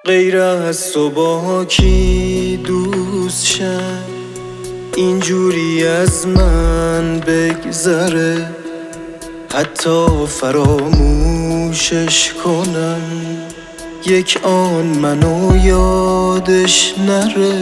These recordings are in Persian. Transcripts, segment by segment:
غیر از تو با کی دوست شم اینجوری از من بگذره، حتی فراموشش کنم یک آن منو یادش نره.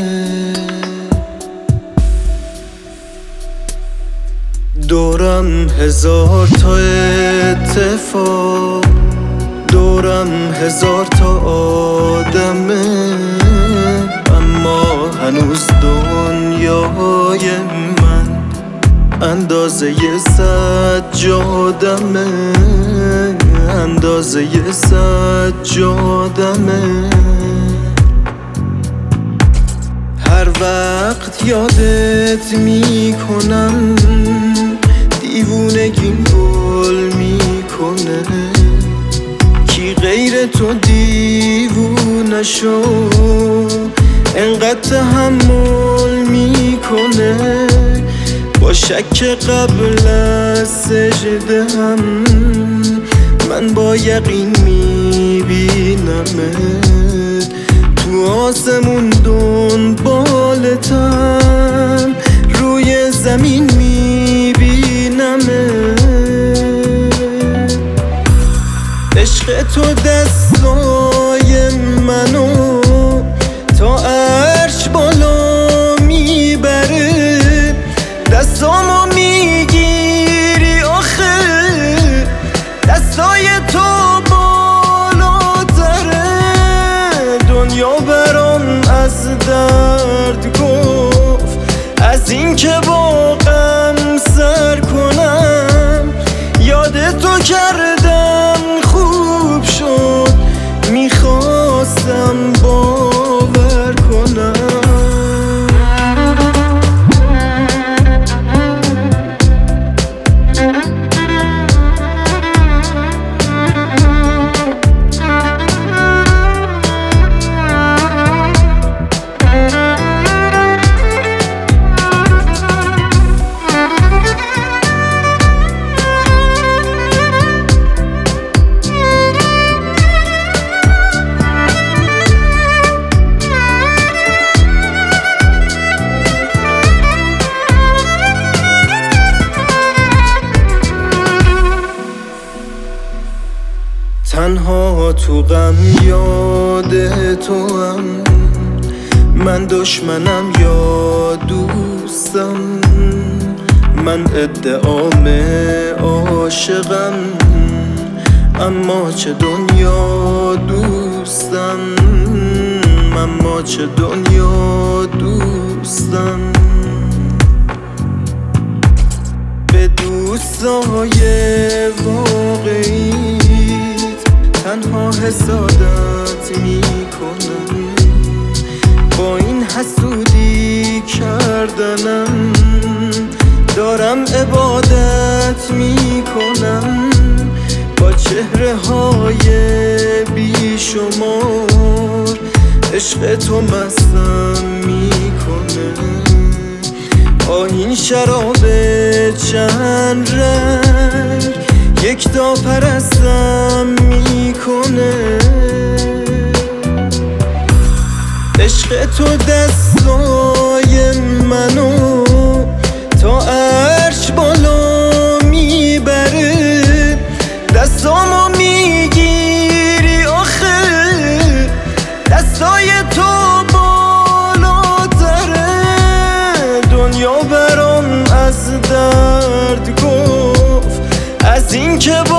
دورم هزار تا اتفاق، دورم هزار تا آدمه، اما هنوز دنیای من اندازه سجادمه، اندازه سجادمه. هر وقت یادت میکنم دیوونگیم گل میکنه، کی غیر تو دیوونه شو انقدر تحمل میکنه. با شک قبل از سجده هم من با یقین میبینمت، تو آسمون دنبالتم روی زمین میبینمت. عشق تو دستای منو تا عرش بالا میبره، دستامو میگیری آخه دستای تو بالاتره. دنیا برام از درد گفت از این که با غم سر کنم، یاد تو کردم خوب شد میخواستم باور کنم. تنها تو غم یاد تو هم، من دشمنم یا دوستم، من ادعام عاشقم اما چه دنیا دوستم، اما چه دنیا دوستم. به دوستای واقعی تنها حسادت میکنم، با این حسودی کردنم دارم عبادت میکنم. با چهره های بیشمار عشق تو مستم میکنه، این شراب چند رنگ یک تا پرستم میکنه. عشق تو دستای منو تا عرش بالا میبره، دستامو میگیری آخه دستای تو بالاتره. دنیا برام از درد گفت از این که